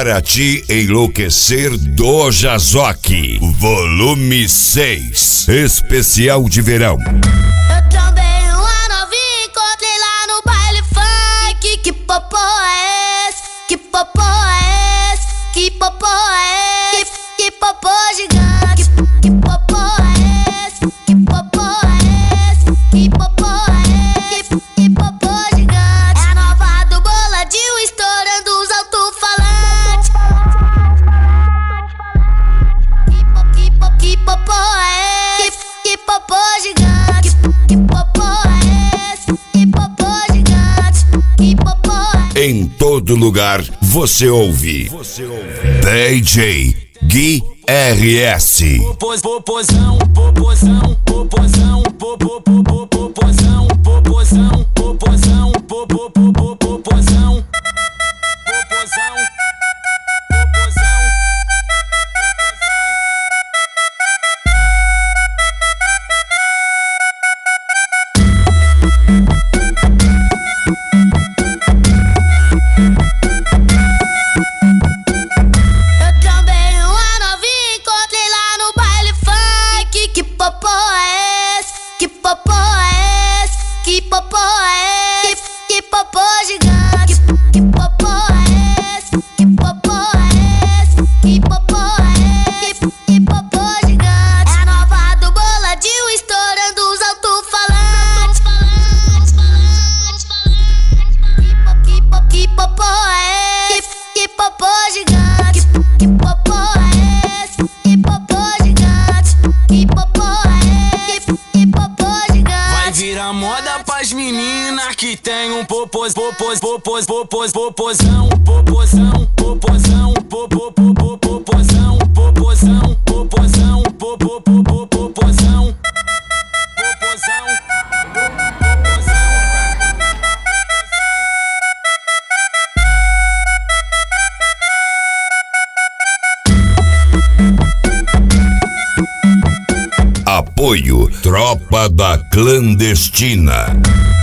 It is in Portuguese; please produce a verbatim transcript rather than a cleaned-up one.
para te enlouquecer do Jazoque, volume seis, especial de verão. Eu também uma novinha encontrei lá no baile funk. Que popô é esse? Que popô é esse? Que popô é esse? Que, que popô gigante? Que, que popô é esse? Que popô é esse? Que popô é esse? Que, que popô gigante? É a nova do boladinho estourando os alto-falantes. Que, po, que, po, que popô é esse? Que, que popô gigante? Que, que popô é esse? Que popô gigante? Que popô é esse? Em todo lugar você ouve, você ouve. D J Gui R S. Popos, popozão, popozão, popozão, popo, popo, popozão, popozão, popozão, popo, popo, popozão, popozão, popozão. Eu também uma novinha encontrei lá no baile funk. Que popô é esse? Que popô é esse? Que popô é esse? Que, que popô gigante? Que, que popô é esse? Que popô é esse? Que popô é esse? Que, que popô gigante? É a nova do boladinho estourando os alto-falantes. Que, po, que, po, que popô é esse? Que popô gigante? Que, que popô é esse? Que popô gigante? Que popô é esse? Que popô gigante? Vai virar moda pras meninas que tem um popos, popos, popos, popos, popozão, popozão, popozão, popo, popo, popozão, popozão, popozão, popo, popo, popozão, popozão, popozão. Apoio Tropa da Clandestina.